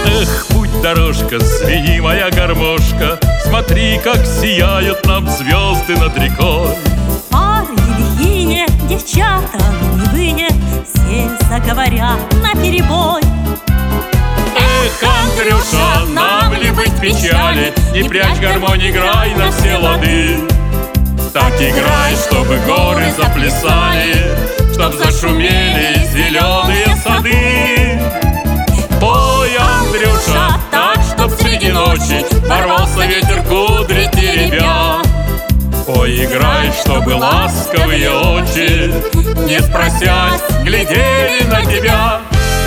Эх, путь, дорожка, звени, моя гармошка, смотри, как сияют нам звезды над рекой. Пары лихие, девчата гневые, все заговорят наперебой. Эх, Андрюша, нам ли быть в печали? Не прячь гармонь, играй на все лады. Так играй, чтобы горы заплясали, чтоб зашумели зеленые сады. Пой, Андрюша, так, чтоб среди ночи ворвался ветер кудри теребя. Ой, играй, чтобы ласковые очи, не спросясь, глядели на тебя.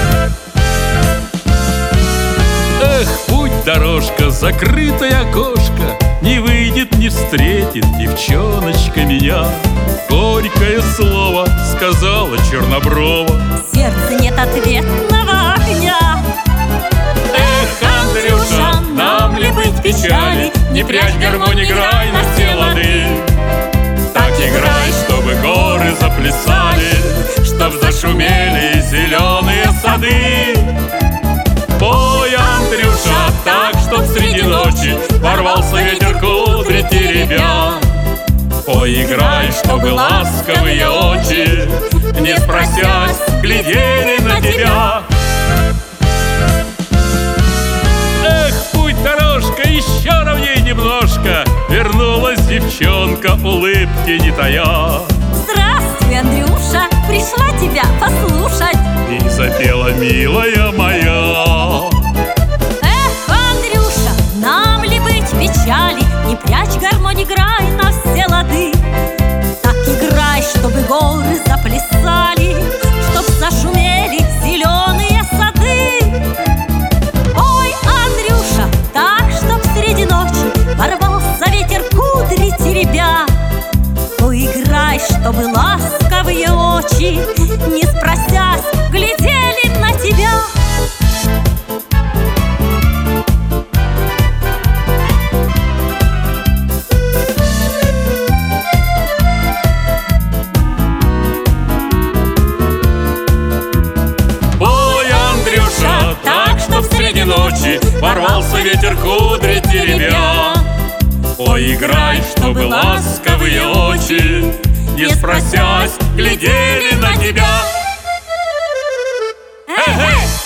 Эх, путь, дорожка, закрытое окошко, не выйдет, не встретит девчоночка меня. Горькое слово сказала черноброва, В сердце нет ответного огня. эх, Андрюша, нам ли быть в печали? Не прячь гармонь, играй на все лады. Так играй, чтобы горы заплясали, чтоб зашумели зеленые сады. Пой, Андрюша, так, чтоб среди ночи ворвался ветер кудри теребя. Ой, играй, чтобы ласковые очи, не спросясь, глядели на тебя. Эх, путь, дорожка, еще ровней немножко, вернулась девчонка, улыбки не тая. Здравствуй, Андрюша, пришла тебя послушать. И запела, милая моя. Эх, Андрюша, нам ли быть в печали? Не прячь гармонь, играй на все лады. Так играй, чтобы горы заплясали, чтоб зашумели зеленые сады. Ой, Андрюша, так, чтоб среди ночи ворвался ветер кудри теребя. Ой, играй, чтобы ласковые очи, не спросясь, глядели на тебя. Среди ночи ворвался ветер кудри теребя. Ой, играй, чтобы ласковые очи, не спросясь, глядели на тебя. Эй-эй!